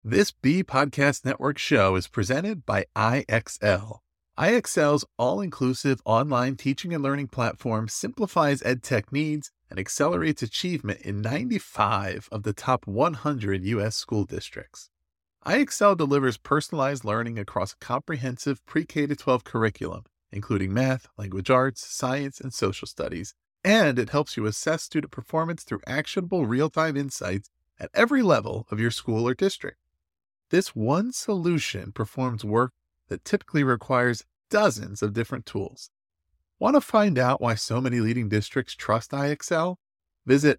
This B Podcast Network show is presented by IXL. IXL's all-inclusive online teaching and learning platform simplifies edtech needs and accelerates achievement in 95 of the top 100 U.S. school districts. IXL delivers personalized learning across a comprehensive pre-K-12 curriculum, including math, language arts, science, and social studies, and it helps you assess student performance through actionable real-time insights at every level of your school or district. This one solution performs work that typically requires dozens of different tools. Want to find out why so many leading districts trust IXL? Visit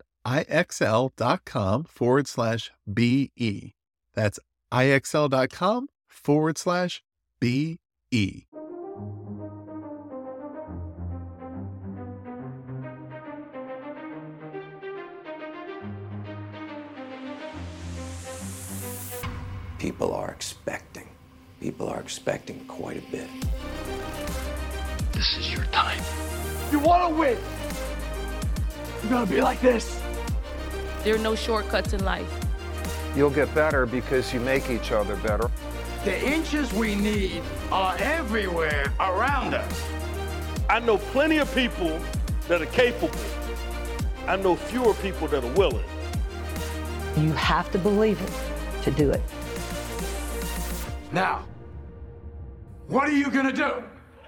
IXL.com/BE. That's IXL.com/BE. People are expecting quite a bit. This is your time. You want to win. You're going to be like this. There are no shortcuts in life. You'll get better because you make each other better. The inches we need are everywhere around us. I know plenty of people that are capable. I know fewer people that are willing. You have to believe it to do it. Now, what are you going to do?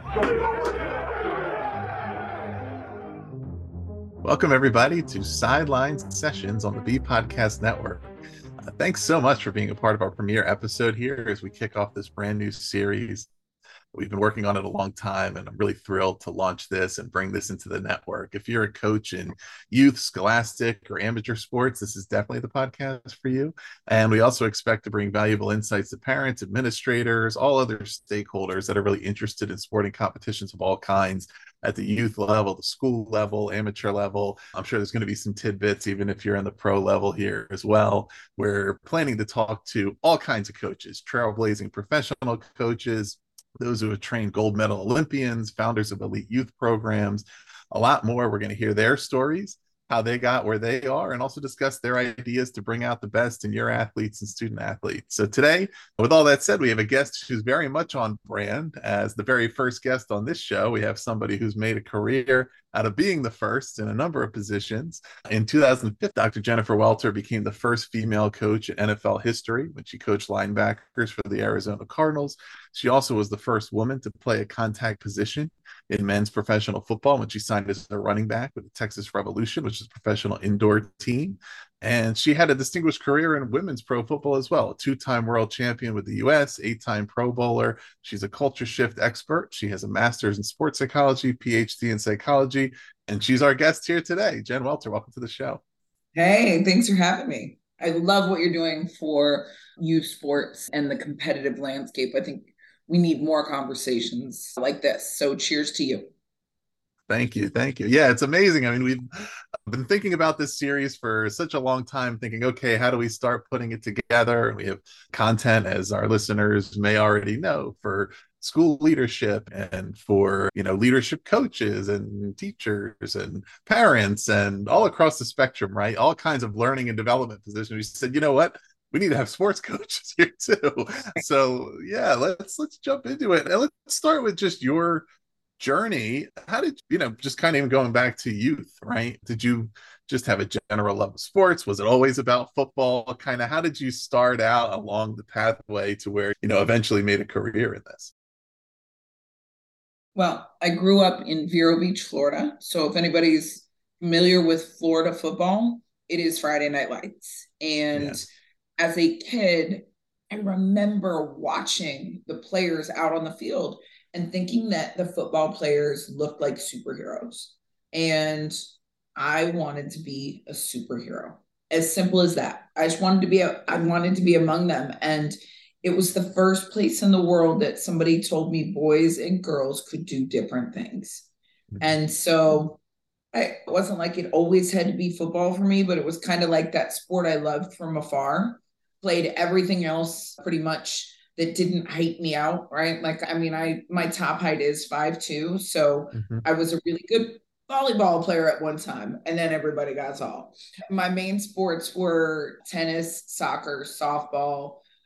Welcome, everybody, to Sideline Sessions on the B Podcast Network. Thanks so much for being a part of our premiere episode here as we kick off this brand new series. We've been working on it a long time, and I'm really thrilled to launch this and bring this into the network. If you're a coach in youth, scholastic, or amateur sports, this is definitely the podcast for you. And we also expect to bring valuable insights to parents, administrators, all other stakeholders that are really interested in sporting competitions of all kinds at the youth level, the school level, amateur level. I'm sure there's going to be some tidbits, even if you're in the pro level here as well. We're planning to talk to all kinds of coaches, trailblazing professional coaches, those who have trained gold medal Olympians, founders of elite youth programs, a lot more. We're going to hear their stories, how they got where they are, and also discuss their ideas to bring out the best in your athletes and student athletes. So today, with all that said, we have a guest who's very much on brand. As the very first guest on this show, we have somebody who's made a career out of being the first in a number of positions. In 2005, Dr. Jennifer Welter became the first female coach in NFL history when she coached linebackers for the Arizona Cardinals. She also was the first woman to play a contact position in men's professional football when she signed as a running back with the Texas Revolution, which is a professional indoor team. And she had a distinguished career in women's pro football as well, a two-time world champion with the U.S., eight-time Pro Bowler. She's a culture shift expert. She has a master's in sports psychology, PhD in psychology, and she's our guest here today. Jen Welter, welcome to the show. Hey, thanks for having me. I love what you're doing for youth sports and the competitive landscape. I think we need more conversations like this. So cheers to you. Thank you. Thank you. Yeah, it's amazing. I mean, we've been thinking about this series for such a long time, thinking, okay, how do we start putting it together? And we have content, as our listeners may already know, for school leadership and for, leadership coaches and teachers and parents and all across the spectrum, right? All kinds of learning and development positions. We said, you know what? We need to have sports coaches here too. So yeah, let's jump into it. And let's start with just your journey. How did just kind of even going back to youth, right? Did you just have a general love of sports? Was it always about football? Kind of how did you start out along the pathway to where eventually made a career in this? Well, I grew up in Vero Beach, Florida. So if anybody's familiar with Florida football, it is Friday Night Lights. And yes, as a kid, I remember watching the players out on the field and thinking that the football players looked like superheroes. And I wanted to be a superhero. As simple as that. I wanted to be among them. And it was the first place in the world that somebody told me boys and girls could do different things. Mm-hmm. And so it wasn't like it always had to be football for me, but it was kind of like that sport I loved from afar. Played everything else pretty much that didn't height me out, right? My top height is 5'2", so I was a really good volleyball player at one time, and then everybody got tall. My main sports were tennis, soccer, softball,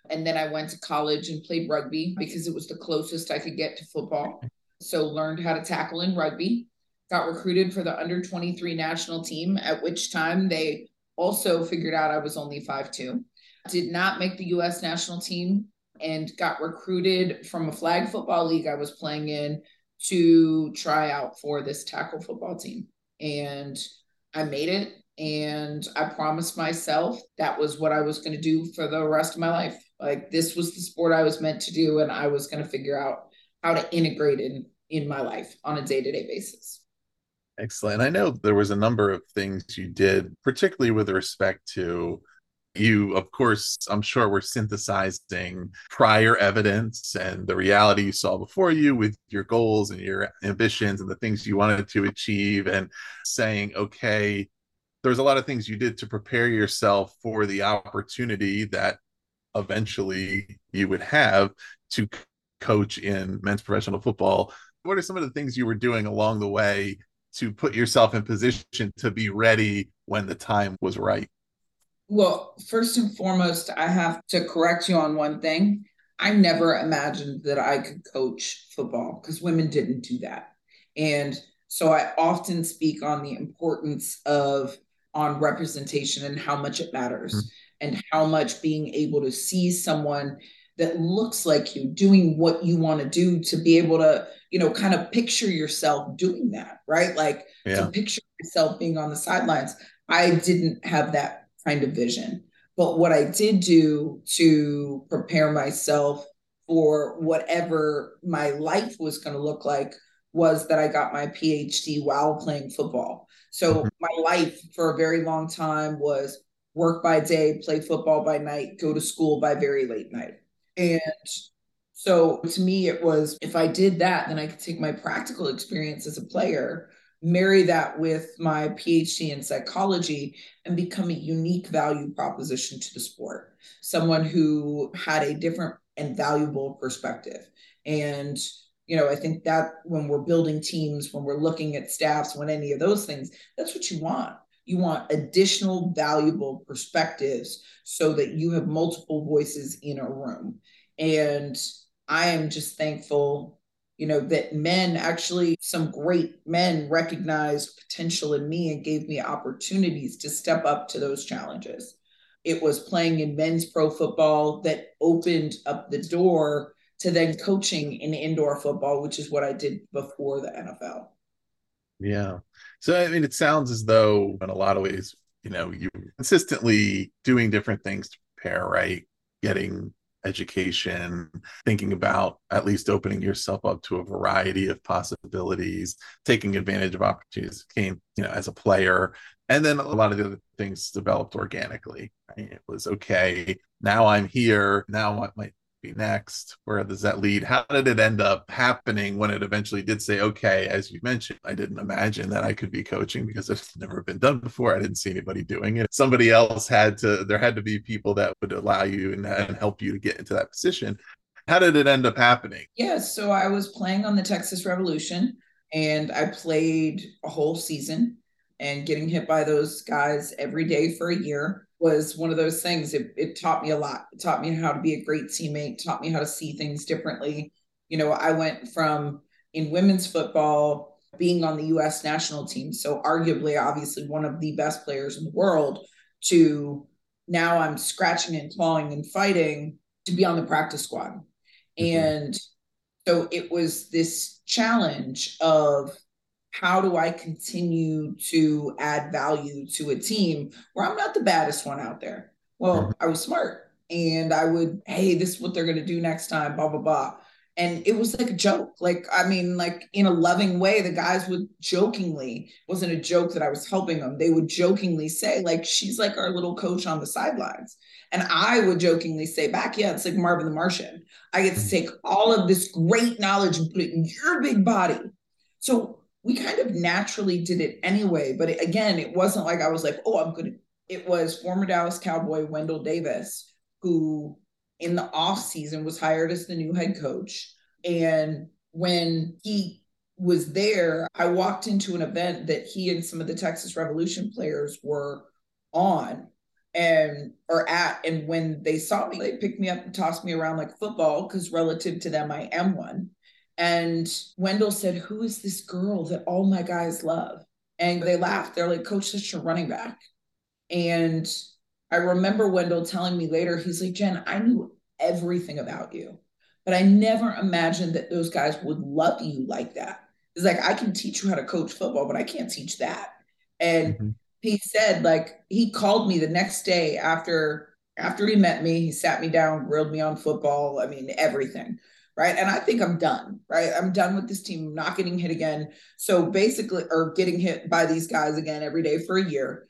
And then I went to college and played rugby because it was the closest I could get to football. So learned how to tackle in rugby, got recruited for the under 23 national team, at which time they also figured out I was only 5'2". Did not make the U.S. national team and got recruited from a flag football league I was playing in to try out for this tackle football team. And I made it. And I promised myself that was what I was going to do for the rest of my life. Like, this was the sport I was meant to do, and I was going to figure out how to integrate it in my life on a day-to-day basis. Excellent. I know there was a number of things you did, particularly with respect to you, of course, I'm sure were synthesizing prior evidence and the reality you saw before you with your goals and your ambitions and the things you wanted to achieve, and saying, okay, there's a lot of things you did to prepare yourself for the opportunity that eventually you would have to coach in men's professional football. What are some of the things you were doing along the way to put yourself in position to be ready when the time was right? Well, first and foremost, I have to correct you on one thing. I never imagined that I could coach football because women didn't do that. And so I often speak on the importance on representation and how much it matters, and how much being able to see someone that looks like you doing what you want to do, to be able to, kind of picture yourself doing that, right? Like, to picture myself being on the sidelines. I didn't have that kind of vision. But what I did do to prepare myself for whatever my life was going to look like was that I got my PhD while playing football. So my life for a very long time was work by day, play football by night, go to school by very late night. And so to me, it was, if I did that, then I could take my practical experience as a player, marry that with my PhD in psychology, and become a unique value proposition to the sport. Someone who had a different and valuable perspective. And, I think that when we're building teams, when we're looking at staffs, when any of those things, that's what you want. You want additional valuable perspectives so that you have multiple voices in a room. And I am just thankful, that some great men recognized potential in me and gave me opportunities to step up to those challenges. It was playing in men's pro football that opened up the door to then coaching in indoor football, which is what I did before the NFL. Yeah. So, it sounds as though in a lot of ways, you're consistently doing different things to prepare, right? Getting education, thinking about at least opening yourself up to a variety of possibilities, taking advantage of opportunities that came, as a player. And then a lot of the other things developed organically. Right? It was, okay, now I'm here. Now what might be next? Where does that lead? How did it end up happening when it eventually did say, okay, as you mentioned, I didn't imagine that I could be coaching because it's never been done before. I didn't see anybody doing it. Somebody else there had to be people that would allow you and help you to get into that position. How did it end up happening? Yeah, so I was playing on the Texas Revolution, and I played a whole season, and getting hit by those guys every day for a year was one of those things. It taught me a lot. It taught me how to be a great teammate, taught me how to see things differently. I went from, in women's football, being on the U.S. national team, so arguably, obviously, one of the best players in the world, to now I'm scratching and clawing and fighting to be on the practice squad. And so it was this challenge of, how do I continue to add value to a team where I'm not the baddest one out there? Well, I was smart, and I would, hey, this is what they're going to do next time, blah, blah, blah. And it was like a joke. Like in a loving way, the guys would jokingly, it wasn't a joke that I was helping them. They would jokingly say, like, she's like our little coach on the sidelines. And I would jokingly say back, yeah, it's like Marvin the Martian. I get to take all of this great knowledge and put it in your big body. So we kind of naturally did it anyway. But it wasn't like I was like, oh, I'm good. It was former Dallas Cowboy Wendell Davis, who in the off season was hired as the new head coach. And when he was there, I walked into an event that he and some of the Texas Revolution players were on. and when they saw me, they picked me up and tossed me around like football, because relative to them, I am one. And Wendell said, "Who is this girl that all my guys love?" And they laughed. They're like, "Coach, that's your running back." And I remember Wendell telling me later, he's like, "Jen, I knew everything about you, but I never imagined that those guys would love you like that." It's like, I can teach you how to coach football, but I can't teach that. And he said, like, he called me the next day after he met me. He sat me down, grilled me on football. I mean, everything. Right. And I think I'm done. Right. I'm done with this team. I'm not getting hit again. So basically, or getting hit by these guys again every day for a year.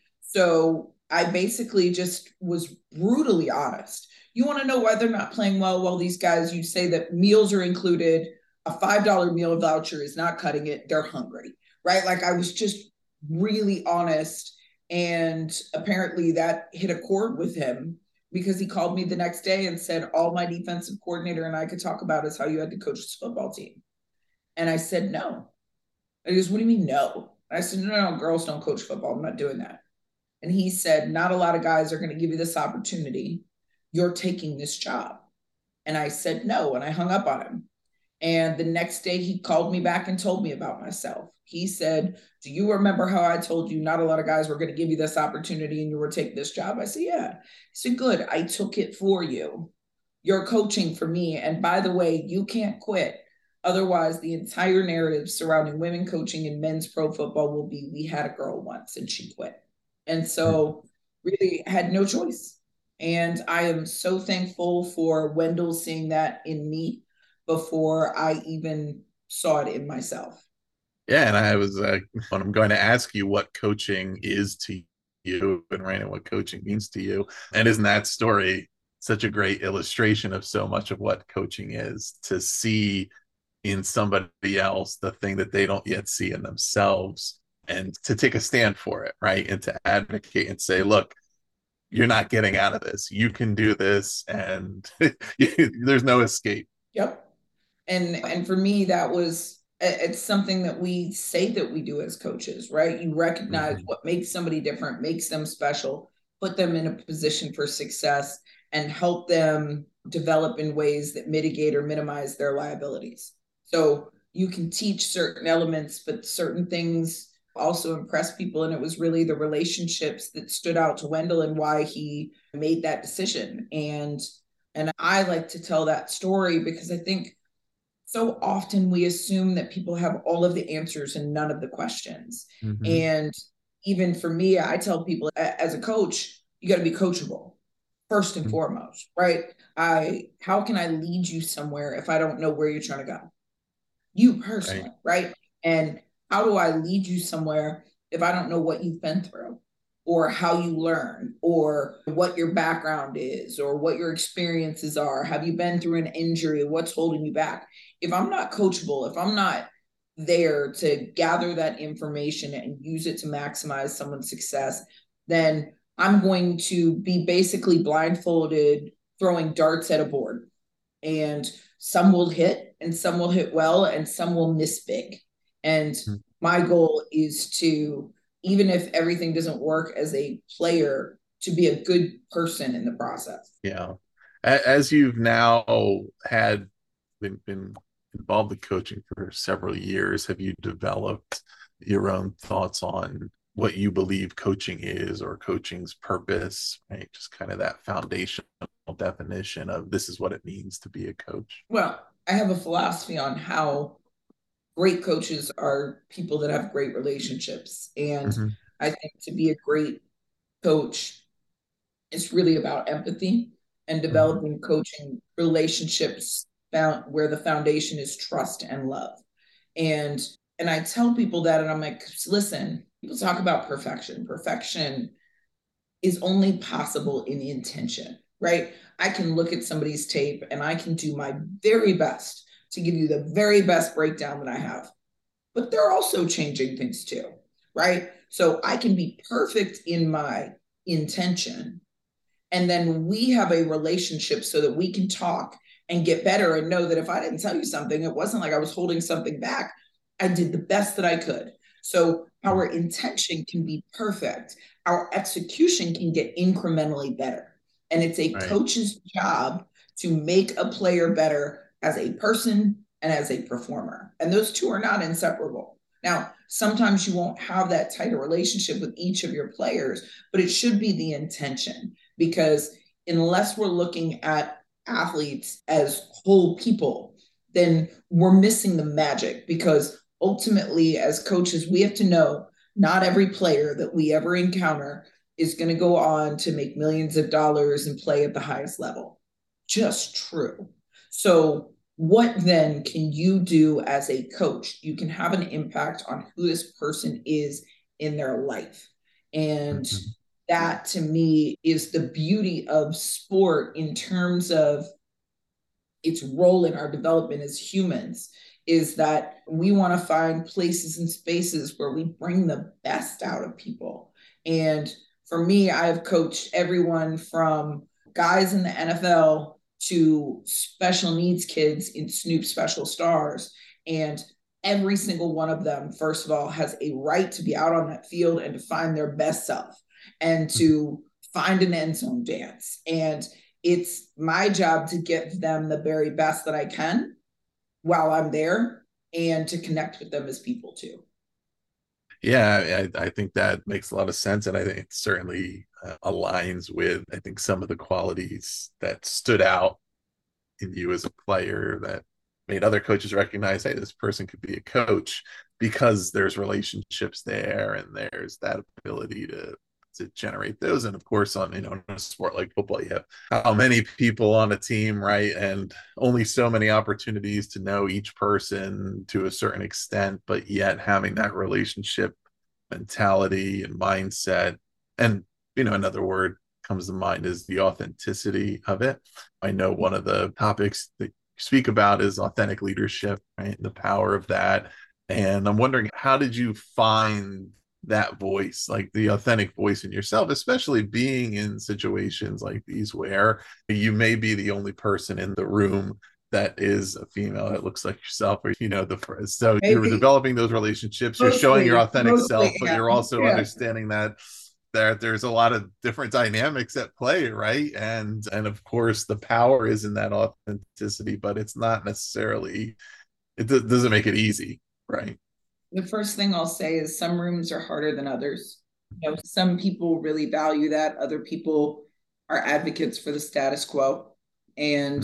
So I basically just was brutally honest. You want to know why they're not playing well? Well, these guys, you say that meals are included. A $5 meal voucher is not cutting it. They're hungry. Right. Like, I was just really honest. And apparently that hit a chord with him, because he called me the next day and said, "All my defensive coordinator and I could talk about is how you had to coach this football team." And I said, "No." And he goes, "What do you mean, no?" And I said, no, girls don't coach football. I'm not doing that." And he said, "Not a lot of guys are going to give you this opportunity. You're taking this job." And I said, "No." And I hung up on him. And the next day he called me back and told me about myself. He said, "Do you remember how I told you not a lot of guys were going to give you this opportunity and you were taking this job?" I said, "Yeah." He said, "Good. I took it for you. You're coaching for me. And by the way, you can't quit. Otherwise, the entire narrative surrounding women coaching in men's pro football will be, we had a girl once and she quit." And so really had no choice. And I am so thankful for Wendell seeing that in me before I even saw it in myself. Yeah, and I was I'm going to ask you what coaching is to you, and Raina, what coaching means to you. And isn't that story such a great illustration of so much of what coaching is, to see in somebody else the thing that they don't yet see in themselves, and to take a stand for it, right? And to advocate and say, look, you're not getting out of this. You can do this, and there's no escape. Yep. And for me, it's something that we say that we do as coaches, right? You recognize what makes somebody different, makes them special, put them in a position for success, and help them develop in ways that mitigate or minimize their liabilities. So you can teach certain elements, but certain things also impress people. And it was really the relationships that stood out to Wendell and why he made that decision. And I like to tell that story because I think so often we assume that people have all of the answers and none of the questions. And even for me, I tell people as a coach, you got to be coachable first and foremost, right? How can I lead you somewhere if I don't know where you're trying to go? You personally, right? And how do I lead you somewhere if I don't know what you've been through, or how you learn, or what your background is, or what your experiences are? Have you been through an injury? What's holding you back? If I'm not coachable, if I'm not there to gather that information and use it to maximize someone's success, then I'm going to be basically blindfolded, throwing darts at a board. And some will hit, and some will hit well, and some will miss big. And my goal is to, even if everything doesn't work as a player, to be a good person in the process. Yeah. As you've now been involved in coaching for several years, have you developed your own thoughts on what you believe coaching is, or coaching's purpose, right? Just kind of that foundational definition of this is what it means to be a coach. Well, I have a philosophy on how great coaches are people that have great relationships. And I think to be a great coach, it's really about empathy and developing coaching relationships where the foundation is trust and love. And I tell people that, and I'm like, listen, people talk about perfection. Perfection is only possible in intention, right? I can look at somebody's tape and I can do my very best to give you the very best breakdown that I have. But they're also changing things too, right? So I can be perfect in my intention. And then we have a relationship so that we can talk and get better and know that if I didn't tell you something, it wasn't like I was holding something back. I did the best that I could. So our intention can be perfect. Our execution can get incrementally better. And it's a coach's job to make a player better as a person and as a performer. And those two are not inseparable. Now, sometimes you won't have that tighter relationship with each of your players, but it should be the intention, because unless we're looking at athletes as whole people, then we're missing the magic, because ultimately as coaches, we have to know not every player that we ever encounter is going to go on to make millions of dollars and play at the highest level. Just true. So what then can you do as a coach? You can have an impact on who this person is in their life. And that to me is the beauty of sport in terms of its role in our development as humans, is that we want to find places and spaces where we bring the best out of people. And for me, I've coached everyone from guys in the NFL to special needs kids in Snoop Special Stars. And every single one of them, first of all, has a right to be out on that field and to find their best self and to find an end zone dance. And it's my job to give them the very best that I can while I'm there, and to connect with them as people too. Yeah, I think that makes a lot of sense. And I think it certainly aligns with, I think, some of the qualities that stood out in you as a player that made other coaches recognize, hey, this person could be a coach, because there's relationships there and there's that ability to generate those. And of course, on, in a sport like football, you have how many people on a team, right? And only so many opportunities to know each person to a certain extent, but yet having that relationship mentality and mindset. And, another word comes to mind is the authenticity of it. I know one of the topics that you speak about is authentic leadership, right? The power of that. And I'm wondering, how did you find that voice, like the authentic voice in yourself, especially being in situations like these where you may be the only person in the room that is a female that looks like yourself, or so maybe. You're developing those relationships, you're showing your authentic self, but you're also understanding that there's a lot of different dynamics at play, right? And of course the power is in that authenticity, but it's not necessarily, it doesn't make it easy, right? The first thing I'll say is some rooms are harder than others. Some people really value that. Other people are advocates for the status quo. And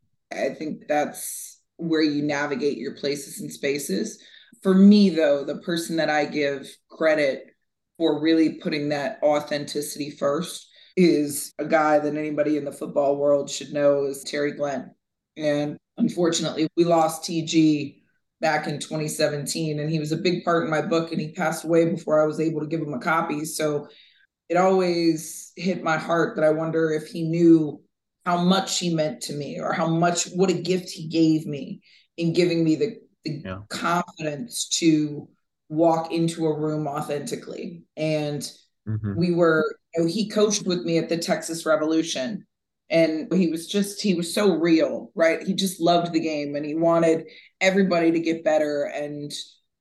I think that's where you navigate your places and spaces. For me, though, the person that I give credit for really putting that authenticity first is a guy that anybody in the football world should know is Terry Glenn. And unfortunately, we lost TG back in 2017, and he was a big part in my book, and he passed away before I was able to give him a copy. So it always hit my heart that I wonder if he knew how much he meant to me, or what a gift he gave me in giving me the confidence to walk into a room authentically. And he coached with me at the Texas Revolution. And he was so real, right? He just loved the game, and he wanted everybody to get better. And,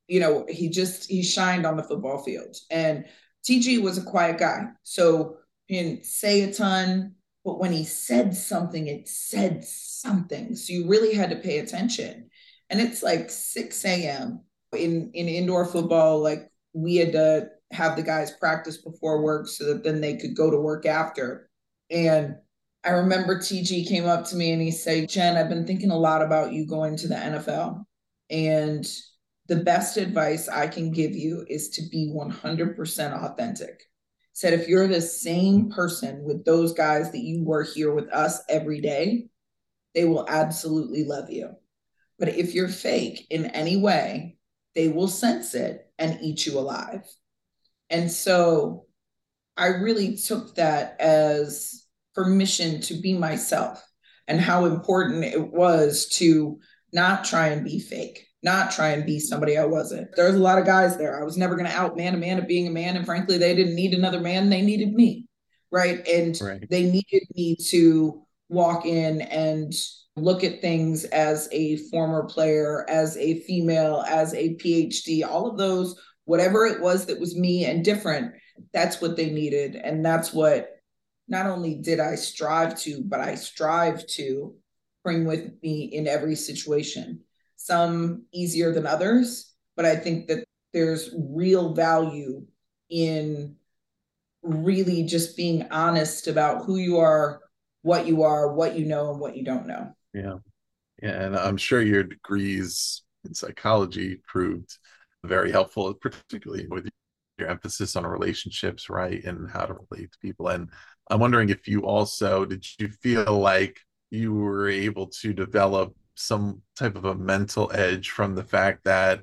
he shined on the football field. And TG was a quiet guy. So he didn't say a ton, but when he said something, it said something. So you really had to pay attention. And it's like 6 a.m. in indoor football. Like, we had to have the guys practice before work so that then they could go to work after. And I remember TG came up to me and he said, Jen, I've been thinking a lot about you going to the NFL. And the best advice I can give you is to be 100% authentic. Said, if you're the same person with those guys that you were here with us every day, they will absolutely love you. But if you're fake in any way, they will sense it and eat you alive. And so I really took that as permission to be myself, and how important it was to not try and be fake, not try and be somebody I wasn't. There's a lot of guys there. I was never going to outman a man at being a man. And frankly, they didn't need another man. They needed me. Right. And they needed me to walk in and look at things as a former player, as a female, as a PhD. All of those whatever it was that was me and different, that's what they needed. And that's what not only did I strive to, but I strive to bring with me in every situation. Some easier than others, but I think that there's real value in really just being honest about who you are, what you know, and what you don't know. Yeah. Yeah. And I'm sure your degrees in psychology proved very helpful, particularly with your emphasis on relationships, right? And how to relate to people. And I'm wondering if you also, did you feel like you were able to develop some type of a mental edge from the fact that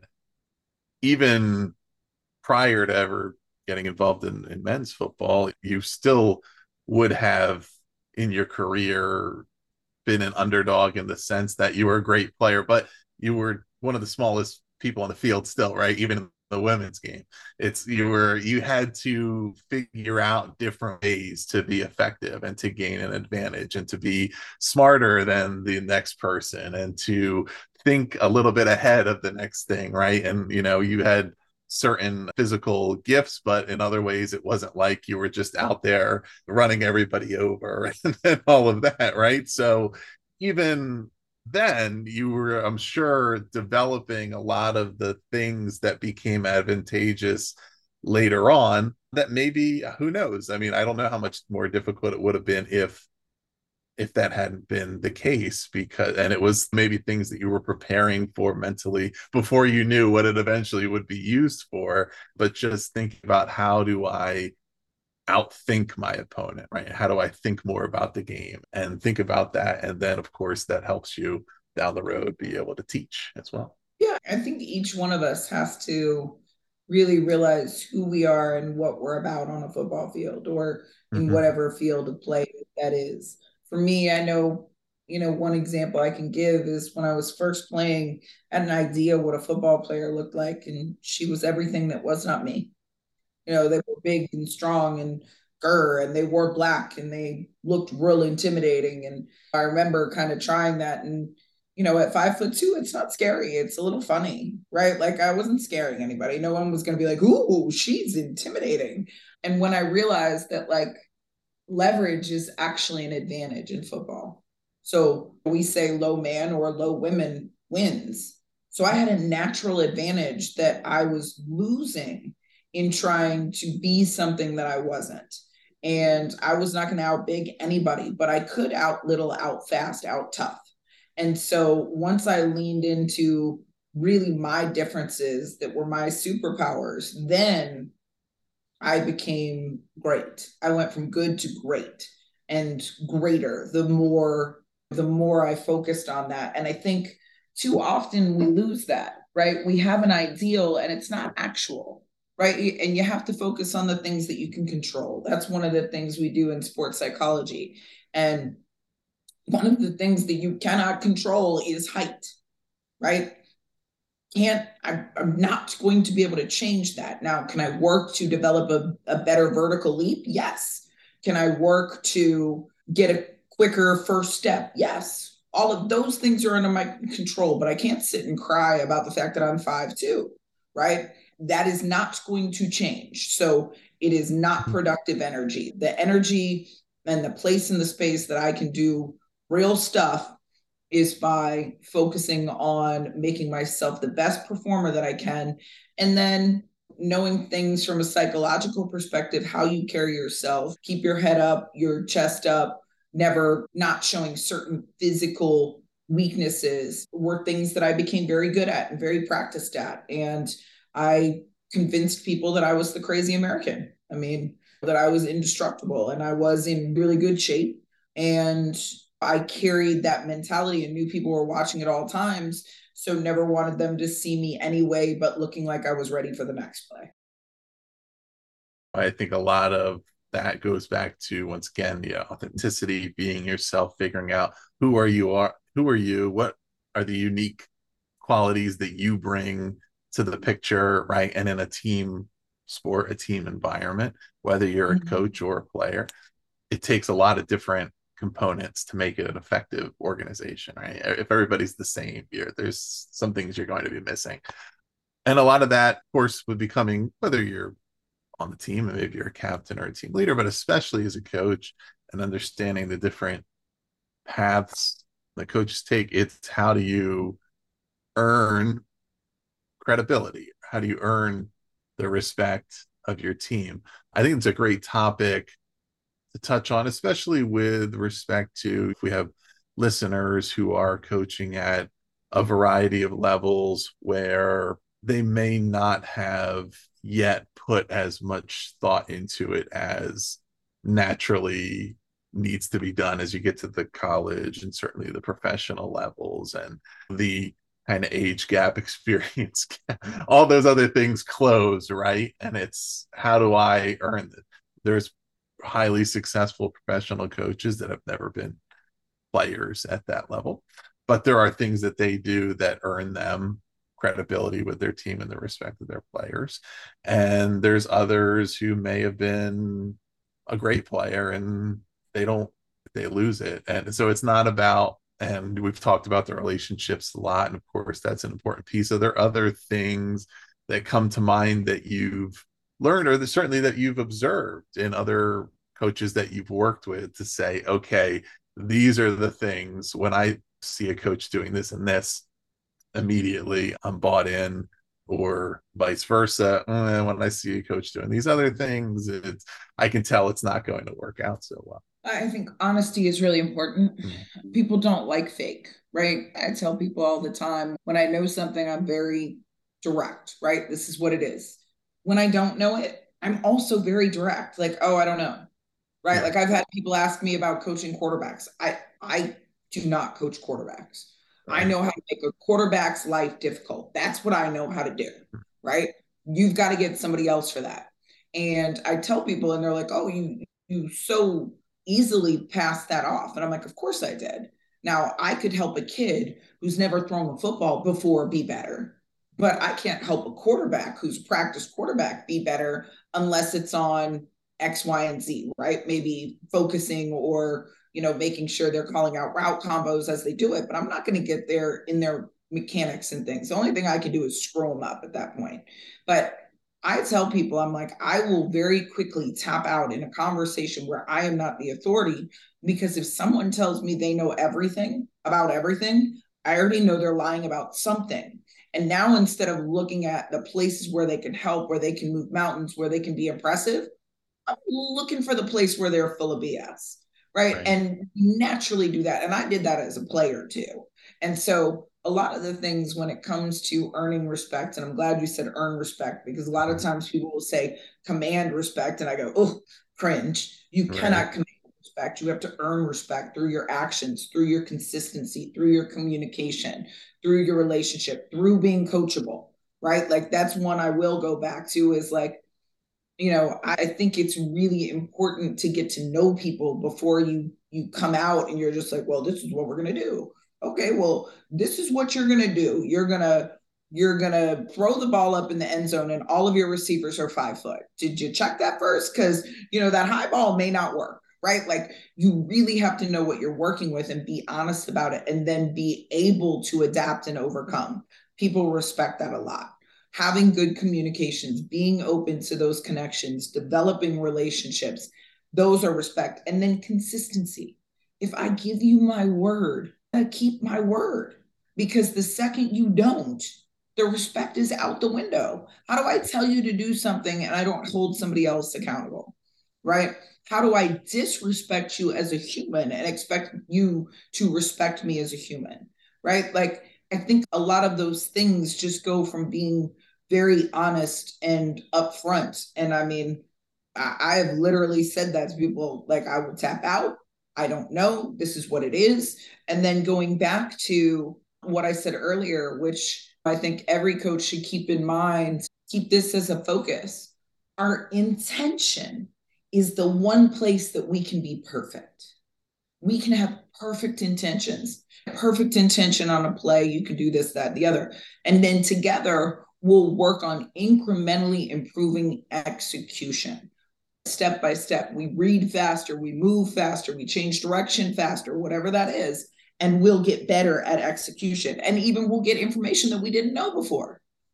even prior to ever getting involved in men's football, you still would have in your career been an underdog in the sense that you were a great player, but you were one of the smallest people on the field still, right? Even in the women's game, you had to figure out different ways to be effective and to gain an advantage and to be smarter than the next person and to think a little bit ahead of the next thing, right? And you had certain physical gifts, but in other ways it wasn't like you were just out there running everybody over and all of that, right? So even then you were, I'm sure, developing a lot of the things that became advantageous later on that maybe, who knows, I mean, I don't know how much more difficult it would have been if that hadn't been the case, and it was maybe things that you were preparing for mentally before you knew what it eventually would be used for, but just thinking about how do I outthink my opponent, right? How do I think more about the game and think about that? And then, of course, that helps you down the road be able to teach as well. Yeah, I think each one of us has to really realize who we are and what we're about on a football field or in whatever field of play that is. For me, I know, one example I can give is when I was first playing, I had an idea what a football player looked like, and she was everything that was not me. They were big and strong and and they wore black and they looked real intimidating. And I remember kind of trying that. And, at 5'2", it's not scary. It's a little funny, right? Like I wasn't scaring anybody. No one was going to be like, ooh, she's intimidating. And when I realized that like leverage is actually an advantage in football. So we say low man or low women wins. So I had a natural advantage that I was losing in trying to be something that I wasn't. And I was not going to outbig anybody, but I could out little, out fast, out tough. And so once I leaned into really my differences that were my superpowers, then I became great. I went from good to great and greater the more I focused on that. And I think too often we lose that, right? We have an ideal and it's not actual. Right. And you have to focus on the things that you can control. That's one of the things we do in sports psychology. And one of the things that you cannot control is height, right? I'm not going to be able to change that. Now, can I work to develop a better vertical leap? Yes. Can I work to get a quicker first step? Yes. All of those things are under my control, but I can't sit and cry about the fact that I'm 5'2", right? That is not going to change. So it is not productive energy. The energy and the place in the space that I can do real stuff is by focusing on making myself the best performer that I can. And then knowing things from a psychological perspective, how you carry yourself, keep your head up, your chest up, never not showing certain physical weaknesses were things that I became very good at and very practiced at. And I convinced people that I was the crazy American. I mean, that I was indestructible and I was in really good shape. And I carried that mentality and knew people were watching at all times. So never wanted them to see me anyway, but looking like I was ready for the next play. I think a lot of that goes back to, once again, authenticity, being yourself, figuring out who are you, what are the unique qualities that you bring to the picture, right? And in a team sport, a team environment, whether you're a coach or a player, it takes a lot of different components to make it an effective organization, right? If everybody's the same, there's some things you're going to be missing. And a lot of that, of course, would be coming, whether you're on the team and maybe you're a captain or a team leader, but especially as a coach and understanding the different paths that coaches take. It's how do you earn credibility? How do you earn the respect of your team? I think it's a great topic to touch on, especially with respect to if we have listeners who are coaching at a variety of levels where they may not have yet put as much thought into it as naturally needs to be done as you get to the college and certainly the professional levels and the kind of age gap experience. All those other things close, right? And it's how do I earn it? There's highly successful professional coaches that have never been players at that level, but there are things that they do that earn them credibility with their team and the respect of their players. And there's others who may have been a great player and they lose it. And so it's not about, and we've talked about the relationships a lot, and of course that's an important piece. So there are other things that come to mind that you've learned, or certainly that you've observed in other coaches that you've worked with, to say, okay, these are the things when I see a coach doing this and this, immediately I'm bought in, or vice versa. When I see a coach doing these other things, I can tell it's not going to work out so well. I think honesty is really important. People don't like fake, right? I tell people all the time, when I know something, I'm very direct, right? This is what it is. When I don't know it, I'm also very direct. Like, oh, I don't know, right? Yeah. Like I've had people ask me about coaching quarterbacks. I do not coach quarterbacks. Right. I know how to make a quarterback's life difficult. That's what I know how to do, right? You've got to get somebody else for that. And I tell people, and they're like, oh, you so easily passed that off. And I'm like, of course I did. Now, I could help a kid who's never thrown a football before be better, but I can't help a quarterback who's practiced quarterback be better unless it's on X, Y, and Z, right? Maybe focusing or, making sure they're calling out route combos as they do it, but I'm not going to get there in their mechanics and things. The only thing I can do is scroll them up at that point. But I tell people, I'm like, I will very quickly tap out in a conversation where I am not the authority, because if someone tells me they know everything about everything, I already know they're lying about something. And now instead of looking at the places where they can help, where they can move mountains, where they can be impressive, I'm looking for the place where they're full of BS. Right. And naturally do that. And I did that as a player too. And so a lot of the things when it comes to earning respect, and I'm glad you said earn respect, because a lot of times people will say command respect. And I go, oh, cringe. You cannot command respect. You have to earn respect through your actions, through your consistency, through your communication, through your relationship, through being coachable. Right. Like that's one I will go back to is like, I think it's really important to get to know people before you come out and you're just like, well, this is what we're going to do. Okay, well, this is what you're going to do. You're going to throw the ball up in the end zone and all of your receivers are 5 foot. Did you check that first? Because, that high ball may not work, right? Like you really have to know what you're working with and be honest about it and then be able to adapt and overcome. People respect that a lot. Having good communications, being open to those connections, developing relationships, those are respect. And then consistency. If I give you my word, I keep my word, because the second you don't, the respect is out the window. How do I tell you to do something and I don't hold somebody else accountable, right? How do I disrespect you as a human and expect you to respect me as a human, right? Like, I think a lot of those things just go from being very honest and upfront. And I mean, I have literally said that to people, like, I will tap out. I don't know. This is what it is. And then going back to what I said earlier, which I think every coach should keep in mind, keep this as a focus. Our intention is the one place that we can be perfect. We can have perfect intentions. Perfect intention on a play, you can do this, that, the other. And then together, we'll work on incrementally improving execution. Step by step, we read faster, we move faster, we change direction faster, whatever that is, and we'll get better at execution. And even we'll get information that we didn't know before,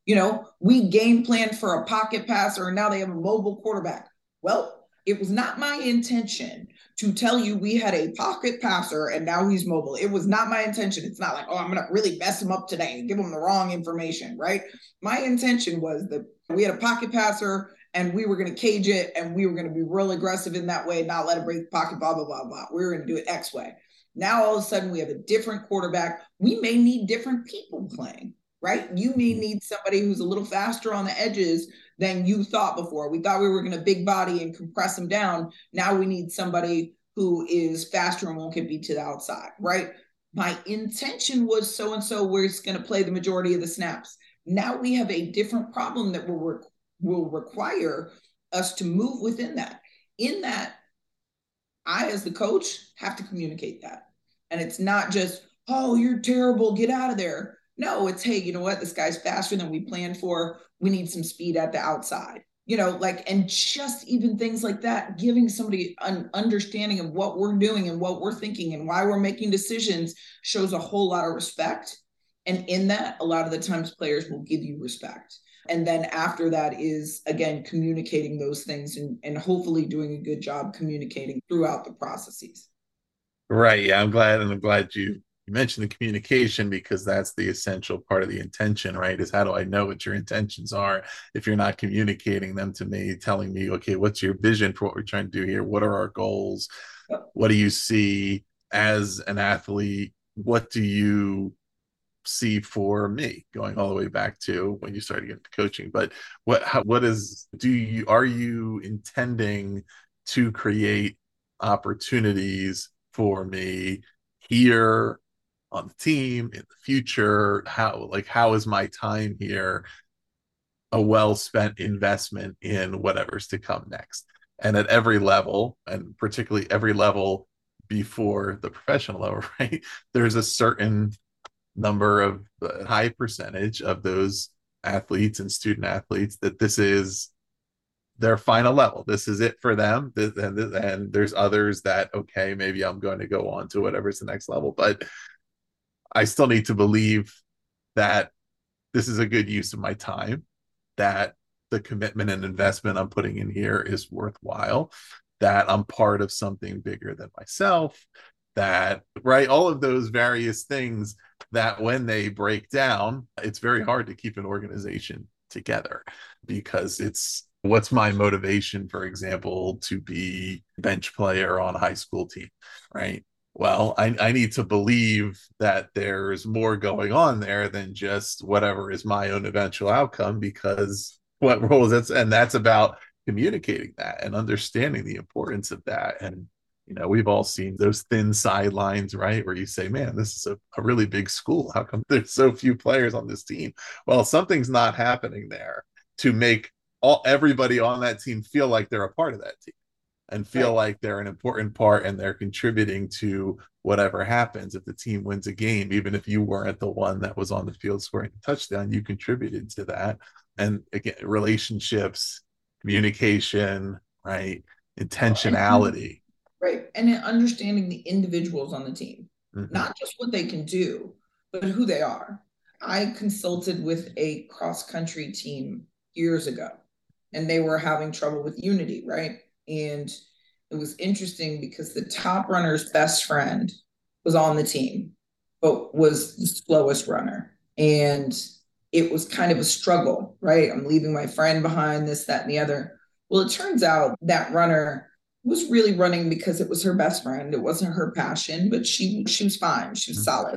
We game planned for a pocket passer and now they have a mobile quarterback. Well, it was not my intention to tell you we had a pocket passer and now he's mobile. It was not my intention. It's not like, I'm going to really mess him up today and give him the wrong information, right? My intention was that we had a pocket passer and we were going to cage it and we were going to be real aggressive in that way, not let it break the pocket, blah, blah, blah, blah. We were going to do it X way. Now, all of a sudden, we have a different quarterback. We may need different people playing, right? You may need somebody who's a little faster on the edges than you thought before. We thought we were going to big body and compress them down. Now we need somebody who is faster and won't get beat to the outside, right? My intention was so-and-so where it's going to play the majority of the snaps. Now we have a different problem that will require us to move within that. In that, I, as the coach, have to communicate that. And it's not just, oh, you're terrible, get out of there. No, it's, hey, you know what? This guy's faster than we planned for. We need some speed at the outside. And just even things like that, giving somebody an understanding of what we're doing and what we're thinking and why we're making decisions shows a whole lot of respect. And in that, a lot of the times players will give you respect. And then after that is, again, communicating those things and hopefully doing a good job communicating throughout the processes. Right. Yeah, I'm glad you mentioned the communication, because that's the essential part of the intention, right? Is how do I know what your intentions are if you're not communicating them to me, telling me, okay, what's your vision for what we're trying to do here? What are our goals? What do you see as an athlete? What do you see for me, going all the way back to when you started getting coaching? But are you intending to create opportunities for me here on the team in the future? How is my time here a well-spent investment in whatever's to come next? And at every level, and particularly every level before the professional level, right, there's a certain number of high percentage of those athletes and student athletes that this is their final level. This is it for them. And there's others that, okay, maybe I'm going to go on to whatever's the next level, but I still need to believe that this is a good use of my time, that the commitment and investment I'm putting in here is worthwhile, that I'm part of something bigger than myself, that, right, all of those various things that when they break down, it's very hard to keep an organization together, because it's, what's my motivation, for example, to be bench player on a high school team, right? Well, I need to believe that there's more going on there than just whatever is my own eventual outcome, because what role is that? And that's about communicating that and understanding the importance of that. And we've all seen those thin sidelines, right? Where you say, man, this is a really big school. How come there's so few players on this team? Well, something's not happening there to make everybody on that team feel like they're a part of that team and feel like they're an important part and they're contributing to whatever happens. If the team wins a game, even if you weren't the one that was on the field scoring the touchdown, you contributed to that. And again, relationships, communication, right? Intentionality. Right. And understanding the individuals on the team, not just what they can do, but who they are. I consulted with a cross-country team years ago, and they were having trouble with unity, right? And it was interesting because the top runner's best friend was on the team, but was the slowest runner. And it was kind of a struggle, right? I'm leaving my friend behind, this, that, and the other. Well, it turns out that runner was really running because it was her best friend. It wasn't her passion, but she was fine. She was solid.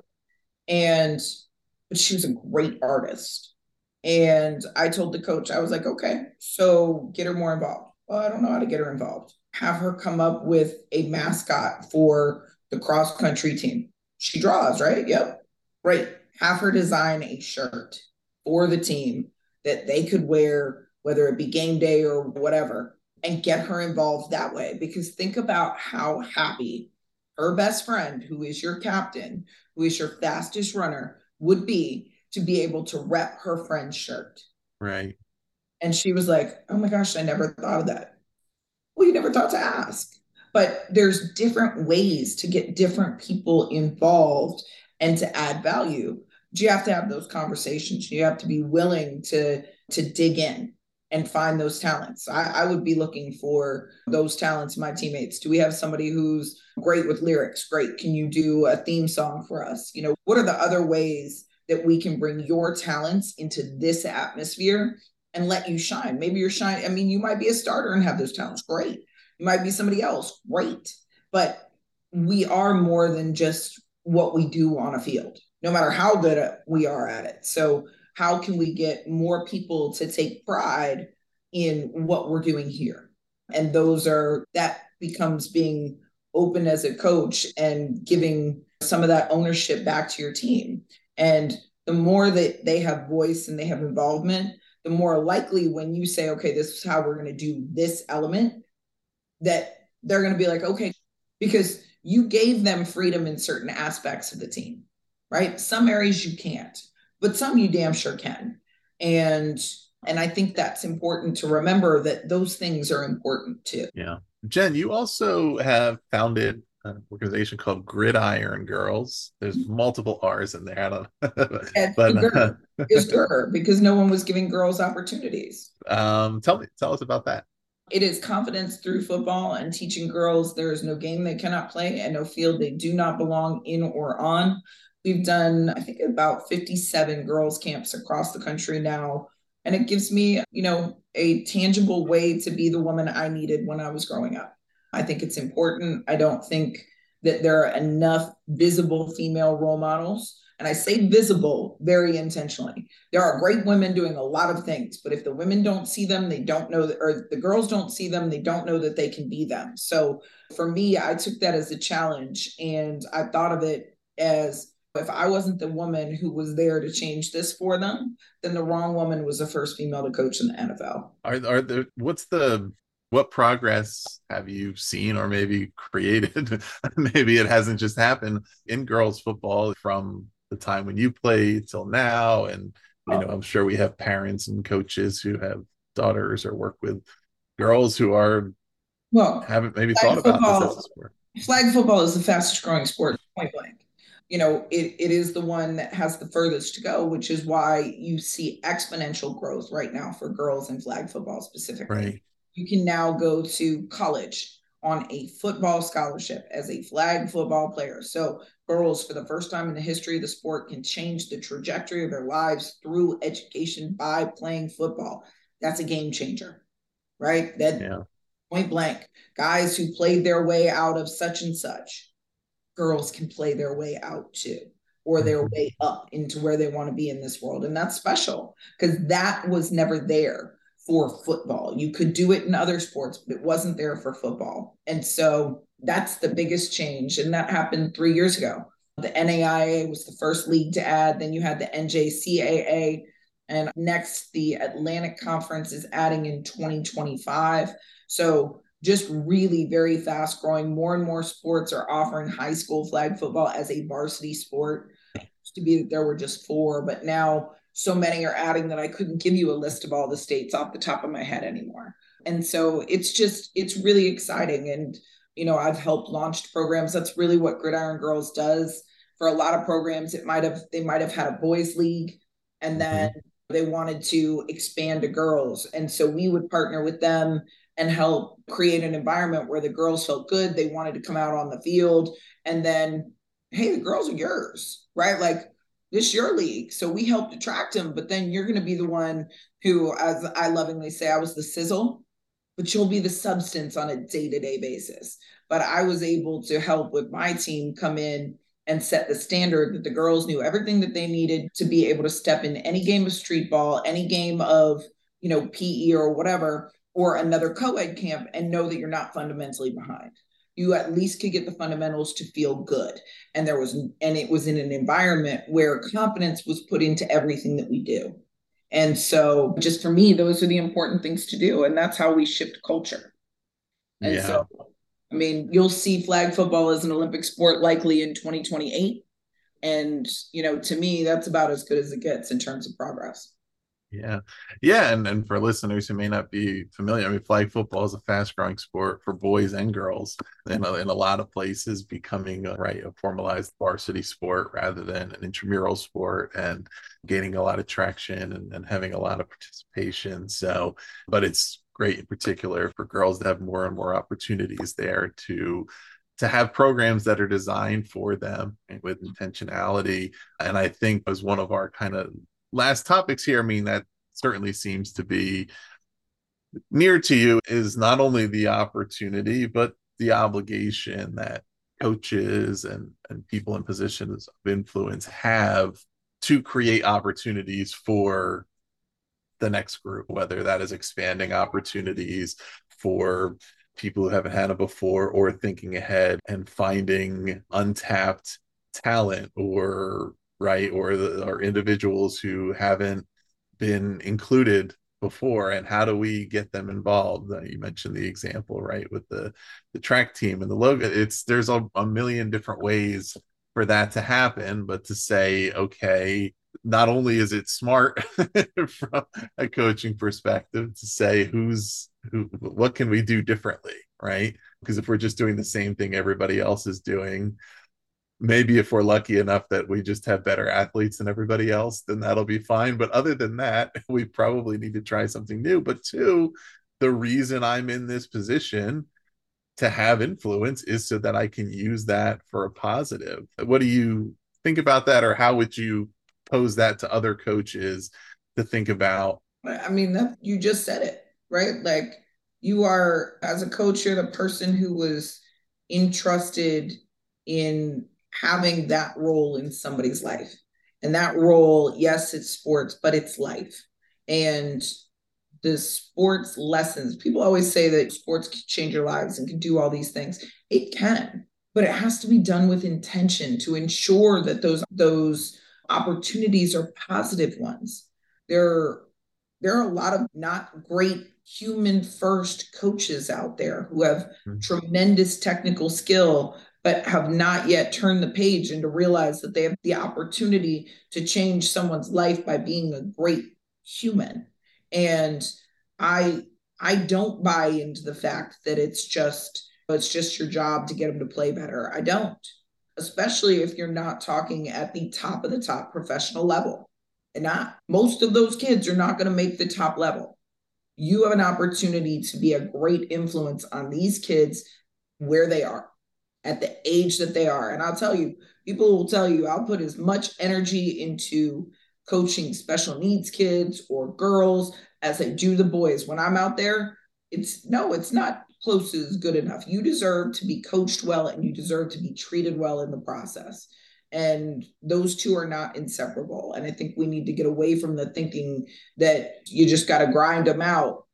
But she was a great artist. And I told the coach, I was like, okay, so get her more involved. Well, I don't know how to get her involved. Have her come up with a mascot for the cross-country team. She draws, right? Yep. Right. Have her design a shirt for the team that they could wear, whether it be game day or whatever, and get her involved that way. Because think about how happy her best friend, who is your captain, who is your fastest runner, would be to be able to rep her friend's shirt. Right. And she was like, oh my gosh, I never thought of that. Well, you never thought to ask. But there's different ways to get different people involved and to add value. But you have to have those conversations. You have to be willing to dig in and find those talents. I would be looking for those talents in my teammates. Do we have somebody who's great with lyrics? Great. Can you do a theme song for us? What are the other ways that we can bring your talents into this atmosphere and let you shine? Maybe you're shining. I mean, you might be a starter and have those talents. Great. You might be somebody else. Great. But we are more than just what we do on a field, no matter how good we are at it. So how can we get more people to take pride in what we're doing here? And that becomes being open as a coach and giving some of that ownership back to your team. And the more that they have voice and they have involvement, the more likely when you say, okay, this is how we're going to do this element, that they're going to be like, okay, because you gave them freedom in certain aspects of the team, right? Some areas you can't, but some you damn sure can. And I think that's important to remember, that those things are important too. Yeah. Jen, you also have founded an organization called Gridiron Girls. There's multiple R's in there. I don't know. But it's GER, because no one was giving girls opportunities. Tell us about that. It is confidence through football and teaching girls there is no game they cannot play and no field they do not belong in or on. We've done, I think, about 57 girls camps across the country now. And it gives me, a tangible way to be the woman I needed when I was growing up. I think it's important. I don't think that there are enough visible female role models. And I say visible very intentionally. There are great women doing a lot of things, but if the women don't see them, they don't know that, or the girls don't see them, they don't know that they can be them. So for me, I took that as a challenge, and I thought of it as, if I wasn't the woman who was there to change this for them, then the wrong woman was the first female to coach in the NFL. What progress have you seen or maybe created? Maybe it hasn't just happened in girls football from the time when you played till now. And, I'm sure we have parents and coaches who have daughters or work with girls who haven't maybe thought about this as a sport. Flag football is the fastest growing sport, point blank. It is the one that has the furthest to go, which is why you see exponential growth right now for girls in flag football specifically. Right. You can now go to college on a football scholarship as a flag football player. So girls, for the first time in the history of the sport, can change the trajectory of their lives through education by playing football. That's a game changer, right? Point blank. Guys who played their way out of such and such, girls can play their way out too, or their way up into where they want to be in this world. And that's special, because that was never there for football. You could do it in other sports, but it wasn't there for football. And so that's the biggest change. And that happened 3 years ago. The NAIA was the first league to add. Then you had the NJCAA. And next, the Atlantic Conference is adding in 2025. So just really very fast growing. More and more sports are offering high school flag football as a varsity sport. It used to be that there were just 4, but now so many are adding that I couldn't give you a list of all the states off the top of my head anymore. And so it's really exciting. And, I've helped launch programs. That's really what Gridiron Girls does. For a lot of programs, they might have had a boys league, and then they wanted to expand to girls. And so we would partner with them and help create an environment where the girls felt good. They wanted to come out on the field, and then, hey, the girls are yours, right? Like, this is your league. So we helped attract them, but then you're going to be the one who, as I lovingly say, I was the sizzle, but you'll be the substance on a day-to-day basis. But I was able to help with my team come in and set the standard that the girls knew everything that they needed to be able to step in any game of street ball, any game of, PE or whatever, or another co-ed camp, and know that you're not fundamentally behind. You at least could get the fundamentals to feel good. And it was in an environment where confidence was put into everything that we do. And so just for me, those are the important things to do. And that's how we shift culture. And so, you'll see flag football as an Olympic sport likely in 2028. And, to me, that's about as good as it gets in terms of progress. Yeah. Yeah. And for listeners who may not be familiar, I mean, flag football is a fast growing sport for boys and girls in a lot of places, becoming a formalized varsity sport rather than an intramural sport, and gaining a lot of traction and having a lot of participation. So, but it's great in particular for girls to have more and more opportunities there to have programs that are designed for them with intentionality. And I think as one of our kind of last topics here, I mean, that certainly seems to be near to you, is not only the opportunity, but the obligation that coaches and people in positions of influence have to create opportunities for the next group, whether that is expanding opportunities for people who haven't had it before, or thinking ahead and finding untapped talent, or or individuals who haven't been included before, and how do we get them involved. You mentioned the example, right, with the track team and the logo. There's a million different ways for that to happen, but to say, okay, not only is it smart from a coaching perspective to say what can we do differently, right? Because if we're just doing the same thing everybody else is doing, maybe if we're lucky enough that we just have better athletes than everybody else, then that'll be fine. But other than that, we probably need to try something new. But two, the reason I'm in this position to have influence is so that I can use that for a positive. What do you think about that? Or how would you pose that to other coaches to think about? I mean, you just said it, right? Like, you are, as a coach, you're the person who was entrusted in having that role in somebody's life. And that role, yes, it's sports, but it's life. And the sports lessons, people always say that sports can change your lives and can do all these things. It can, but it has to be done with intention to ensure that those opportunities are positive ones. There are a lot of not great human first coaches out there who have tremendous technical skill, but have not yet turned the page and to realize that they have the opportunity to change someone's life by being a great human. And I don't buy into the fact that it's just your job to get them to play better. I don't, especially if you're not talking at the top of the top professional level. And most of those kids are not going to make the top level. You have an opportunity to be a great influence on these kids where they are, at the age that they are. And I'll tell you, people will tell you, I'll put as much energy into coaching special needs kids or girls as I do the boys. When I'm out there, it's not close to as good enough. You deserve to be coached well, and you deserve to be treated well in the process. And those two are not inseparable. And I think we need to get away from the thinking that you just got to grind them out.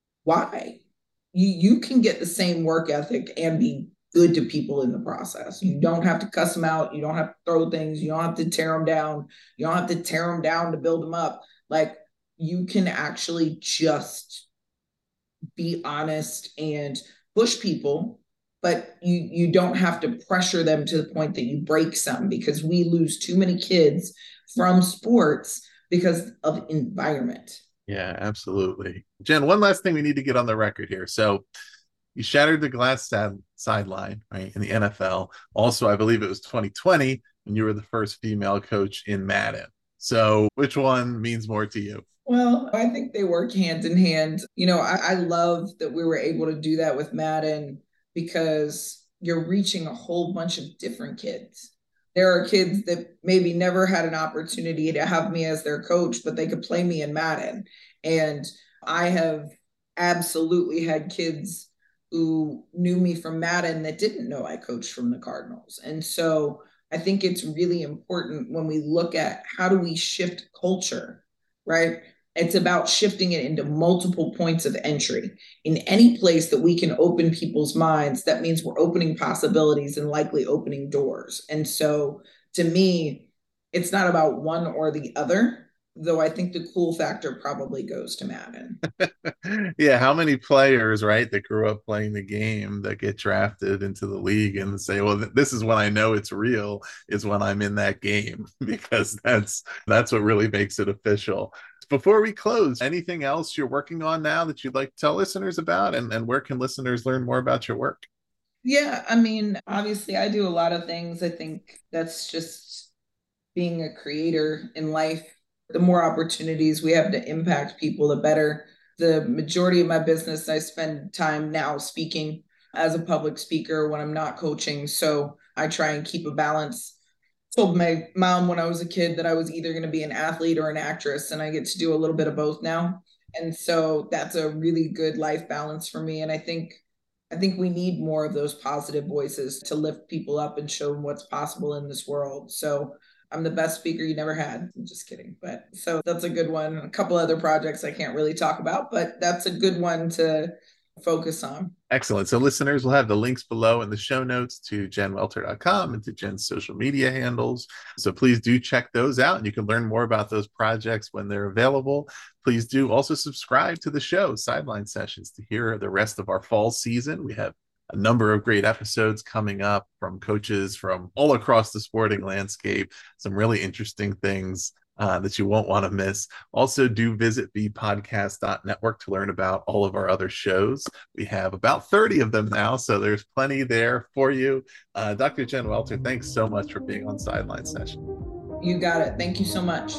Why? You can get the same work ethic and be good to people in the process. You don't have to cuss them out. You don't have to throw things. You don't have to tear them down. You don't have to tear them down to build them up. Like, you can actually just be honest and push people, but you don't have to pressure them to the point that you break some, because we lose too many kids from sports because of environment. Yeah, absolutely. Jen, one last thing we need to get on the record here. So you shattered the glass sideline, right, in the NFL. Also, I believe it was 2020 when you were the first female coach in Madden. So which one means more to you? Well, I think they work hand in hand. I love that we were able to do that with Madden, because you're reaching a whole bunch of different kids. There are kids that maybe never had an opportunity to have me as their coach, but they could play me in Madden. And I have absolutely had kids who knew me from Madden that didn't know I coached from the Cardinals. And so I think it's really important when we look at how do we shift culture, right? It's about shifting it into multiple points of entry. In any place that we can open people's minds, that means we're opening possibilities and likely opening doors. And so to me, it's not about one or the other, though I think the cool factor probably goes to Madden. Yeah, how many players, right, that grew up playing the game that get drafted into the league and say, well, this is when I know it's real, is when I'm in that game, because that's what really makes it official. Before we close, anything else you're working on now that you'd like to tell listeners about, and where can listeners learn more about your work? Yeah, I mean, obviously, I do a lot of things. I think that's just being a creator in life. The more opportunities we have to impact people, the better. The majority of my business, I spend time now speaking as a public speaker when I'm not coaching. So I try and keep a balance. Told my mom when I was a kid that I was either going to be an athlete or an actress, and I get to do a little bit of both now. And so that's a really good life balance for me. And I think we need more of those positive voices to lift people up and show them what's possible in this world. So I'm the best speaker you never had. I'm just kidding. But so that's a good one. A couple other projects I can't really talk about, but that's a good one to focus on. Excellent. So listeners will have the links below in the show notes to jenwelter.com and to Jen's social media handles. So please do check those out, and you can learn more about those projects when they're available. Please do also subscribe to the show, Sideline Sessions, to hear the rest of our fall season. We have a number of great episodes coming up from coaches from all across the sporting landscape, some really interesting things that you won't want to miss. Also, do visit bpodcast.network to learn about all of our other shows. We have about 30 of them now, so there's plenty there for you. Dr. Jen Welter, thanks so much for being on Sideline Session. You got it. Thank you so much.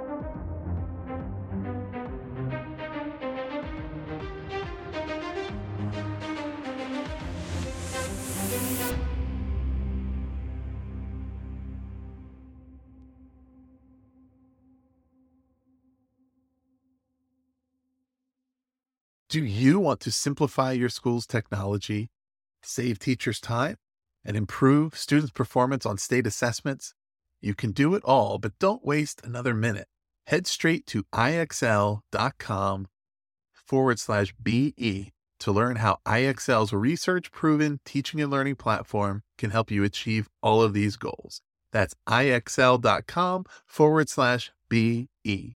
Do you want to simplify your school's technology, save teachers time, and improve students' performance on state assessments? You can do it all, but don't waste another minute. Head straight to ixl.com/BE to learn how IXL's research-proven teaching and learning platform can help you achieve all of these goals. That's ixl.com/BE.